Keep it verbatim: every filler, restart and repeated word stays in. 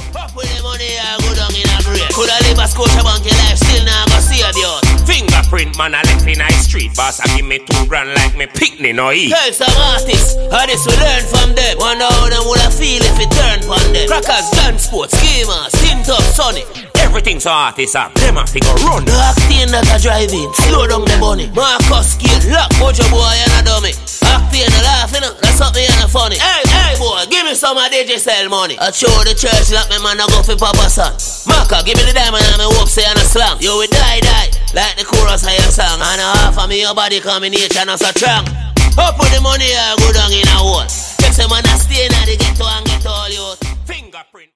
Up with the money, I go down in a grave. Coulda live a Scotia Bank, your life still now go see a deal. Fingerprint man, I left in high street. Boss, I give me two grand like me picnic no eat. Tell some artists, how this we learn from them. Wonder how them woulda feel if it turned from them. Crackers, dance sports, schemers, tint up, sunny. Everything's so artists up, them a figure run. The Octane that a driving, slow down the bunny. Marcus Gate, lock, Mojo boy and a dummy. Octane a laughing, that's something and a funny. Hey, hey boy, give me some of D J sell money. I show the church like me man I go for Papa son. Marca, give me the diamond and me hope say and a slam. You will die, die, like the chorus of your song. And a half of me your body combination as a strong. Up with the money, I go down in a hole. Check some man a stay in the ghetto and get all your fingerprint.